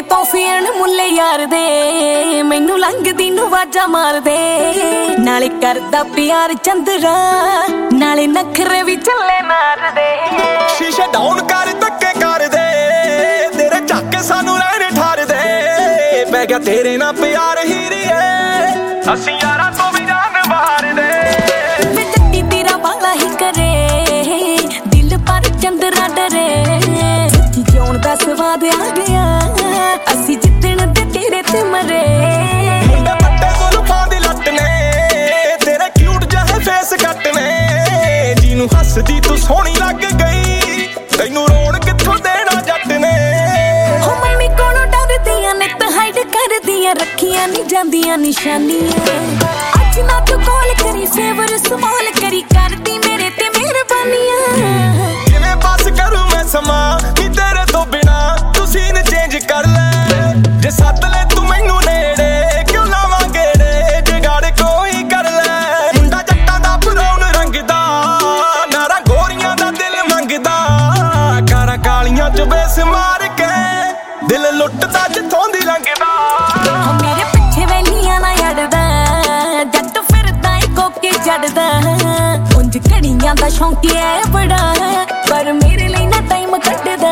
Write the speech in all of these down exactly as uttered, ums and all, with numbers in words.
ਤੋਹਫਿਆਂ ਮੁੱਲੇ ਯਾਰ ਦੇ ਮੈਨੂੰ ਲੰਘਦੀ ਨੂੰ ਵਾਜਾ ਮਾਰਦੇ ਨਾਲੇ ਕਰਦਾ ਪਿਆਰ ਚੰਦਰਾ ਨਾਲੇ ਨਖਰੇ ਵੀ ਚੱਲੇ ਮਾਰਦੇ ਸ਼ੀਸ਼ੇ ਡਾਊਨ ਕਰ ਧੱਕੇ ਕਰਦੇ ਤੇਰੇ ਝੱਕ ਸਾਨੂੰ ਰਹਿਣੇ ਠਾਰਦੇ ਪੈ ਗਿਆ ਤੇਰੇ ਨਾਲ ਪਿਆਰ ਹੀਰੀਏ ਅਸੀਂ ਯਾਰਾਂ ਤੋਂ ਵੀ ਜਾਨ ਮਾਰਦੇ ਮੈਂ ਜੱਟੀ ਤੇਰਾ ਵਾਲਾ ਹੀ ਕਰੇ ਦਿਲ ਪਰ ਚੰਦਰਾ ਡਰੇ ਜਿਉਣ ਦਾ ਸਵਾਦ ਆ ਗਿਆ ਅਸੀਂ ਜਿੱਤਣ ਤੇ ਤੇਰੇ ਤੇ ਮਰੇ ਮੁੰਡੇ ਪੱਟੇ ਜ਼ੁਲਫਾਂ ਦੀ ਲੱਟ ਨੇ ਤੇਰੇ ਕਿਊਟ ਜਿਹੇ ਫੇਸ ਕੱਟ ਨੇ ਜਿਹਨੂੰ ਹੱਸਦੀ ਤੂੰ ਸੋਹਣੀ ਲੱਗ ਗਈ ਤੈਨੂੰ ਰੋਣ ਕਿੱਥੋਂ ਦੇਣਾ ਜੱਟ ਨੇ ਹੋ ਮੰਮੀ ਕੋਲੋਂ ਡਰਦੀਆਂ ਨੇ ਤਾਂ ਹਾਈਡ ਕਰਦੀਆਂ ਰੱਖੀਆਂ ਨਹੀਂ ਜਾਂਦੀਆਂ ਨਿਸ਼ਾਨੀਆਂ ਅੱਜ ਨਾ ਤੂੰ ਕਾਲ ਕਰੀ ਫੇਵਰ ਸਮਾਲ ਕਰੀ ਕਰਦੀ ਮੇਰੇ ਤੇ ਮਿਹਰਬਾਨੀਆਂ ਕਿਵੇਂ ਪਾਸ ਕਰੂ ਮੈਂ ਸਮਾਂ ਨੀ ਤੇਰੇ ਤੋਂ ਬਿਨਾ ਤੂੰ ਸੀਨ ਚੇਂਜ ਕਰ ਲੈ ਜੇ ਸੱਦ ਲੈ ਤੂੰ ਮੈਨੂੰ ਨੇੜੇ ਕਿਉਂ ਲਾਵਾਂ ਗੇੜੇ ਜਗਾੜ ਕੋਈ ਕਰ ਲੈ ਮੁੰਡਾ ਜੱਟਾਂ ਦਾ ਬਰਾਉਨ ਰੰਗ ਦਾ ਨਾਰਾ ਗੋਰੀਆਂ ਦਾ ਦਿਲ ਮੰਗਦਾ ਕਾਰਾਂ ਕਾਲੀਆਂ ਚ ਬੇਸ ਮਾਰ ਕੇ ਦਿਲ ਲੁੱਟਦਾ ਜਿੱਥੋਂ ਦੀ ਲੰਘਦਾ ਮੇਰੇ ਪਿੱਛੇ ਵੈਲੀਆਂ ਨਾ ਅੜਦਾ ਜੱਟ ਫਿਰਦਾ ਏ ਕੋਕੇ ਜੜਦਾ ਉਂਝ ਘੜੀਆਂ ਦਾ ਸ਼ੌਂਕੀਆ ਬੜਾ ਪਰ ਮੇਰੇ ਲਈ ਨਾ ਟਾਈਮ ਕੱਢਦਾ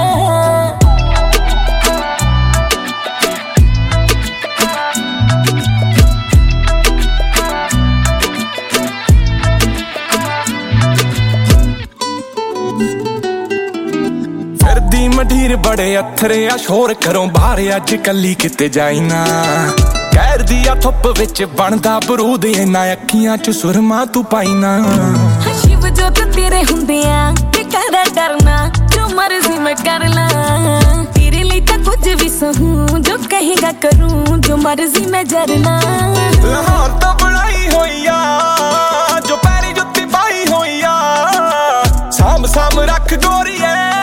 ਫਿਰਦੀ ਮਢੀਰ ਬੜੇ ਅੱਥਰੇ ਆ ਸ਼ੋਰ ਕਰੋ ਬਾਹਰ ਅੱਜ ਕੱਲੀ ਕਿਤੇ ਜਾਈ ਨਾ ਕਹਿਰ ਦੀ ਆ ਥੁੱਪ ਵਿੱਚ ਬਣਦਾ ਬਰੂਦ ਇਹਨਾਂ ਅੱਖੀਆਂ ਚ ਸੁਰਮਾ ਤੂੰ ਪਾਈ ਨਾ ਸ਼ਿਵ ਜੋ ਤੇਰੇ ਹੁੰਦੇ ਆ ਕਿ ਕਰਾ ਡਰਨਾ ਜੋ ਮਰਜ਼ੀ ਮੈਂ ਕਰ ਲਾਂ ਤੇਰੇ ਲਈ ਤਾਂ ਕੁਝ ਵੀ ਸਹੂੰ ਜੋ ਕਹੇਗਾ ਕਰੂੰ ਜੋ ਮਰਜ਼ੀ ਮੈਂ ਜਰਨਾ ਲਾਹੌਰ ਤੋਂ ਬਣਾਈ ਹੋਈ ਆ ਜੋ ਪੈਰੀ ਜੁੱਤੀ ਪਾਈ ਹੋਈ ਆ ਸਾਂਭ ਸਾਂਭ ਰੱਖ ਗੋਰੀਏ